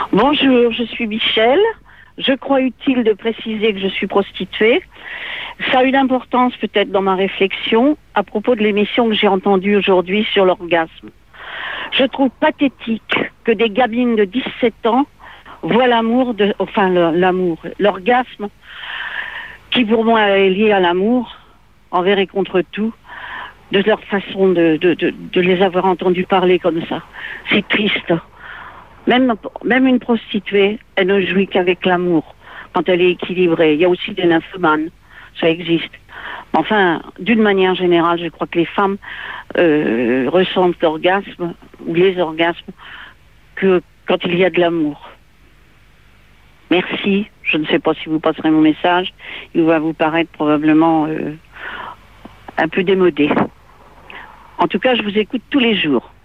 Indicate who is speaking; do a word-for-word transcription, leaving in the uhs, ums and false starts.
Speaker 1: Bonjour, je suis Michel. Je crois utile de préciser que je suis prostituée. Ça a une importance peut-être dans ma réflexion à propos de l'émission que j'ai entendue aujourd'hui sur l'orgasme. Je trouve pathétique que des gamines de dix-sept ans voient l'amour, de, enfin le, l'amour, l'orgasme, qui pour moi est lié à l'amour, envers et contre tout, de leur façon de, de, de, de les avoir entendus parler comme ça. C'est triste. Même, même une prostituée, elle ne jouit qu'avec l'amour, quand elle est équilibrée. Il y a aussi des nymphomanes, ça existe. Enfin, d'une manière générale, je crois que les femmes euh, ressentent l'orgasme, ou les orgasmes, que quand il y a de l'amour. Merci. Je ne sais pas si vous passerez mon message. Il va vous paraître probablement euh, un peu démodé. En tout cas, je vous écoute tous les jours.